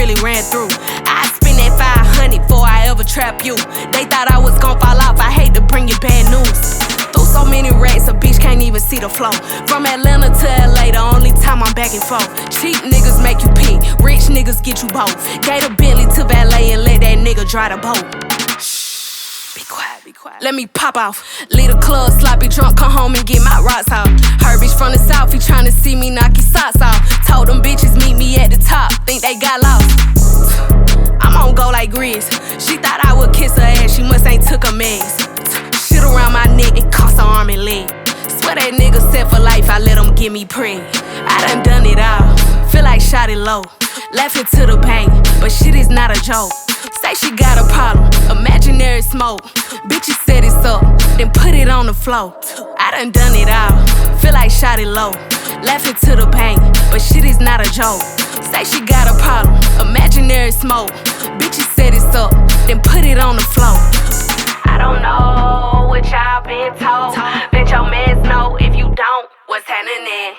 really ran through. I spend that 500 before I ever trap you. They thought I was gon' fall off, I hate to bring you bad news. Through so many racks, a bitch can't even see the flow. From Atlanta to LA, the only time I'm back and forth. Cheap niggas make you pick, rich niggas get you both. Gave a Bentley to valet and let that nigga dry the boat. Be quiet, be quiet. Let me pop off. Leave the club, sloppy drunk, come home and get my rocks off. Her bitch from the south, he tryna see me knock his socks off. Told them bitches meet me at the top, think they got lost. I'm on go like Grizz. She thought I would kiss her ass, she must ain't took her meds. Shit around my neck, it cost her arm and leg. Swear that nigga set for life, I let him get me preg. I done it all, feel like shot it low. Laughing to the bank, but shit is not a joke. Say she got a problem, imaginary smoke. Bitches set it up, then put it on the floor. I done it all, feel like shot it low. Laughing to the bank, but shit is not a joke. Say she got a problem, imaginary smoke. Bitches set it up, then put it on the floor. I don't know what y'all been told. Bet your mans know if you don't, what's happening?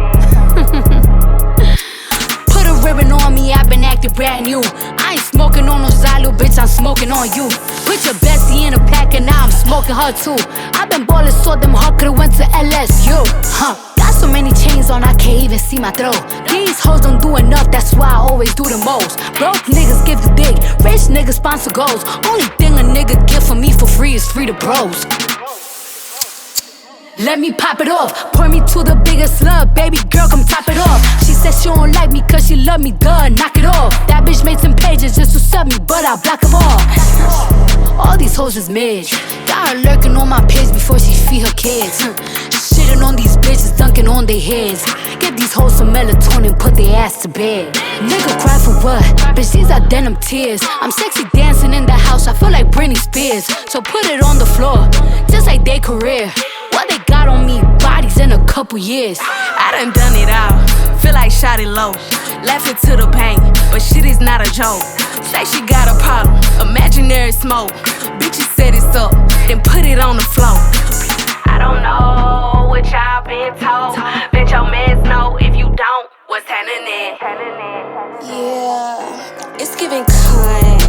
Put a ribbon on me, I've been acting brand new. I ain't smoking on no Zylo, bitch, I'm smoking on you. Put your bestie in a pack and now I'm smoking her too. I've been ballin' so them hard, could've went to LSU. Got so many chains on, I can't even see my throat. These hoes don't do enough, that's why I always do the most. Broke niggas give the dick, rich niggas sponsor goals. Only thing a nigga get from me for free is free to bros. Let me pop it off, pour me to the biggest love, baby girl, come top it off. She said she don't like me cause she love me, duh, knock it off. That bitch made some pages just to sub me, but I block them all. All these hoes is mid, got her lurking on my page before she feed her kids. Shitting on these bitches, dunking on their heads. Give these hoes some melatonin, put their ass to bed. Nigga cry for what? Bitch, these are denim tears. I'm sexy dancing in the house, I feel like Britney Spears. So put it on the floor, just like their career. What they got on me, bodies in a couple years. I done it all, feel like shot it low. Laughing to the bank, but shit is not a joke. Say she got a problem, imaginary smoke. Bitches set it up, then put it on the floor. I don't know what y'all been told. Bet your mans know if you don't, what's happening? Yeah, it's giving kind.